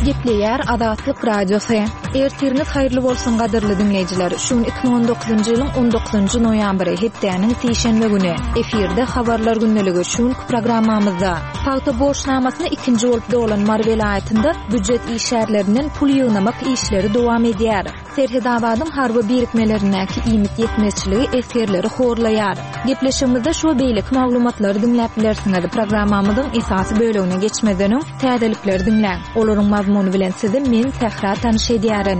Gepleýär Azatlyk Radiosu. Ertiriniz haýyrly bolsun gaderli dinleýijiler. Şuň 2019-njy ýylyň 19-njy noýambry hepdeniň sişenbe güni efirde habarlar günneligi şuň programmamyzda Paýta boşnamasyny 2-nji bolup dolan Mar welaýatynda büdjet işärlerinden pul ýygnamak işleri dowam edýär. Serhedabadym harby birikmelerindäki iýmit ýetmezçiligi efirleri horlaýar. Gepleşigimizde şu beýlik maglumatlary dinläp bilersiňiz. Programmamyzyň esasy bölegine geçmeden täzelikleri dinläň. Olaryň mazmuny bilen sizi men Sehra tanyş edýärin.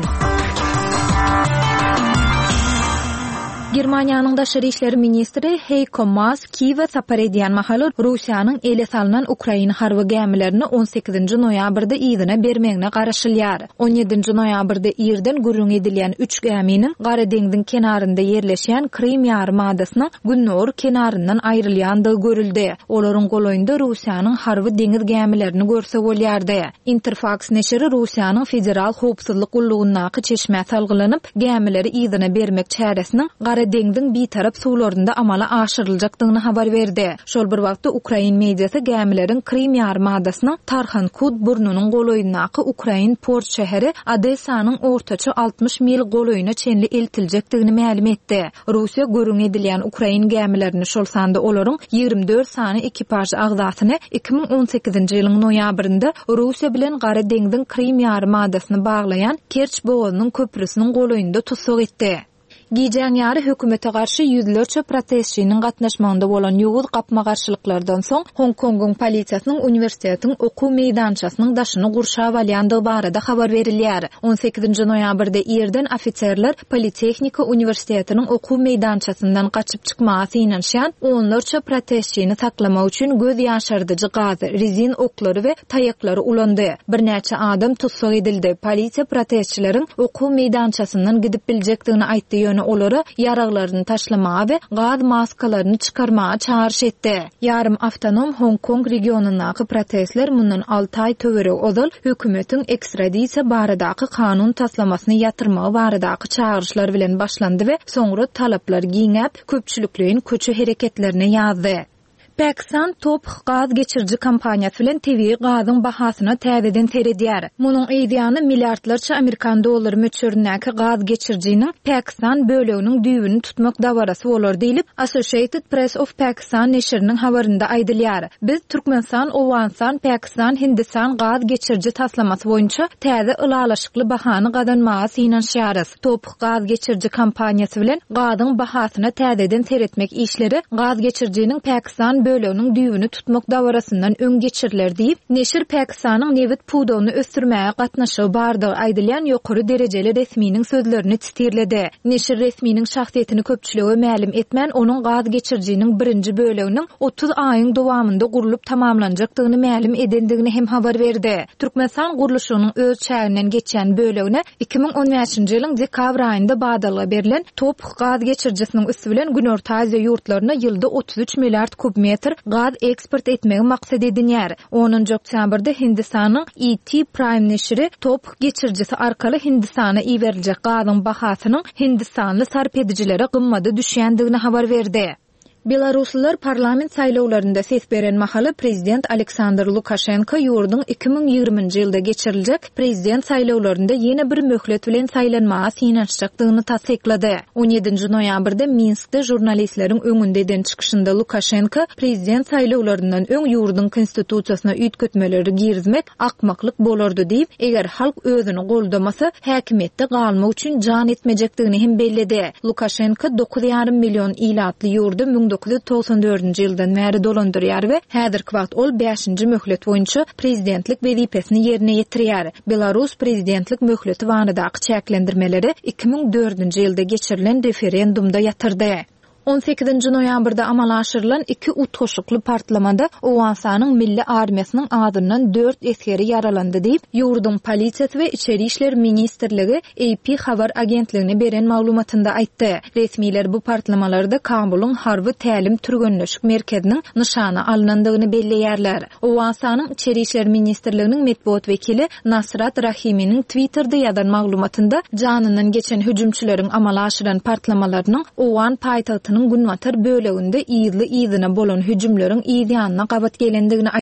Germaniýanyň daşary işleri ministri Heiko Maas Kiýewe sapar edýän mahaly Russiýanyň ele salynan Ukraina harby gämilerini 18-nji noýabrda ýygyna bermegine garaşylýar. 17-nji noýabrda ýerden gürrüň edilýän 3 gäminiň Gara deňziň kenarynda ýerleşýän Krym ýarymadasynyň Günnor kenaryndan aýrylýandygy görüldi. Olaryň goloýynda Russiýanyň harby deňiz gämilerini görse bolýardy. Interfax neşri Russiýanyň federal howpsuzlyk gullugynaky çeşme salgylanyp gämileri ýygyna bermek çäresiniň deňdiň bir tarap suwlarynda amala aşyryljakdygyny habar berdi. Şol bir wagtda Ukrain mediasy gämilerin Krym ýarymadasynyň Tarhan-Kut burnunyň goloýundaky Ukrain port şäheri Odessanyň ortaça 60 mil goloýuna çenli eltiljakdygyny ma'lum etdi. Russiýa görüň edilýän Ukrain gämilerini şol sanda olaryň 24 sany ekipaj agzatyny 2018-nji ýylyň noýabrynda Russiýa bilen Gara deňdiň Krym ýarymadasyny baglayan Kerç boğazynyň köprüsiniň goloýunda tutsak etdi. Giýjän ýary hökümete garşy ýüzlerçe protestçiniň gatnaşmagynda bolan ýuwuz gapma garşylyklardan soň Hong Kongyň polisiýasynyň uniwersitetiň okuw meýdançasynyň daşyny gurşap alýandygy barada habar berilýär. 18-nji noýabrda ýerden ofitserler Politehnika uniwersitetiň okuw meýdançasyndan gaçyp çykmagy ýanşan onlarça protestçini saklamak üçin göz ýaşardyjy gaz, rezin oklary we taýaklary ulandy. Bir näçe adam tutsak edildi. Polisiýa protestçileriň okuw meýdançasyndan gidip biljekdigini aýtdy. Olary ýaraglaryny taşlamaga we gaz maskalaryny çykarmaga çağırış etdi. Yarım awtonom Hong Kong regionundaky protestler mundan 6 ay töwerek ozal hökümetiň ekstradisiýa baradaky kanun taslamasyny ýatyrmagy baradaky çağırışlar bilen başlandy we soňra talaplar giňäp köpçülikliň köçü hereketlerine ýazdy. Pakistan top gaz geçirji kampaniýasy bilen tebii gazyň bahasyna täzeden seredýär. Munyň eýdýany milliardlarça Amerikan dollary möçürindäki gaz geçirjiniň Pakistan böleginiň düýbüni tutmak dawarasy bolar diýilip Associated Press of Pakistan neşriniň habarynda aýdylýar. Biz Türkmenistan, Owganistan, Pakistan, Hindistan gaz geçirji taslamasy boýunça täze ylalaşykly bahany gazanmaga synanşýarys. Top gaz geçirji kampaniýasy bilen gazyň bahasyna täzeden seretmek işleri gaz geçirjiniň Pakistan böleginiň düýbüni tutmak dawarasyndan öň geçiriler diýip, neşir Pakistanyň newit pudowyny ösdürmäge gatnaşygy bardygy aýdylýan ýokary derejeli resminiň sözlerini titirledi. Neşir resminiň şahsiýetini köpçüligi ma'lum etmän onuň gaz geçirjiniň birinji böleginiň 30 aýyň dowamynda gurulyp tamamlanjakdygyny ma'lum edendigini hem habar berdi. Türkmenistan guruluşynyň öz çäginden geçen bölegine 2015-nji ýylyň dekabr aýynda badalyga berilen top gaz geçirjisiniň üstü bilen Günorta Aziýa ýurtlaryna ýylda 33 milliard kubmetr gaz eksport etmegi maksat edilýär. 10-njy oktýabrda Hindistanyň ET Prime neşri top geçirjisi arkaly Hindistana iýeriljek gazyň bahasynyň Hindistanly sarp edijilere gymmada düşýändigini habar berdi. Belaruslylar parlament saýlawlarynda ses beren mahaly prezident Aleksandr Lukashenko ýurduň 2020-nji ýylda geçiriljek prezident saýlawlarynda ýene bir möhlet bilen saýlanmaga synanşjakdygyny tasdiklady. 17-nji noýabrda Minskde jurnalistleriň öňünde eden çykyşynda Lukashenko prezident saýlawlaryndan öň ýurduň konstitusiýasyna üýtgetmeleri girizmek akmaklyk bolardy diýip, eger halk özüni goldamasa häkimetde galmak üçin jan etmejekdigini hem belledi. Lukashenko 9,5 million ilatly ýurdu 1994-nji ýyldan bäri dolandyrýar we häzirki wagt ol 5-nji möhlet boýunça prezidentlik wezipesini ýerine ýetirýär. Belarus prezidentlik möhleti wagtydaky çäklendirmeleri 2004-nji ýylda geçirilen referendumda ýatyrdy. 18-nji noýabrda amala aşyrylan 2 utgoşukly partlamada Owganistanyň milli armiýasynyň adyndan 4 eskeri yaralandy diýip ýurduň polisiýasy we içeri işler ministrligi AP habar agentligine beren maglumatynda aýtdy. Resmiler bu partlamalarda Kabulyň harby tälim türgenleşik merkeziniň nyşana alynandygyny belleýärler. Owganistanyň içeri işler ministrliginiň medpuat wekili Nasrat Rahiminiň Twitterda ýazan maglumatynda janyndan geçen hüjümçüleriň amala aşyran partlamalarynyň Owgan paýtagtynyň Günwatar böleginde ýyly bolan hüjümleriň ýylyanyna gabat gelendigini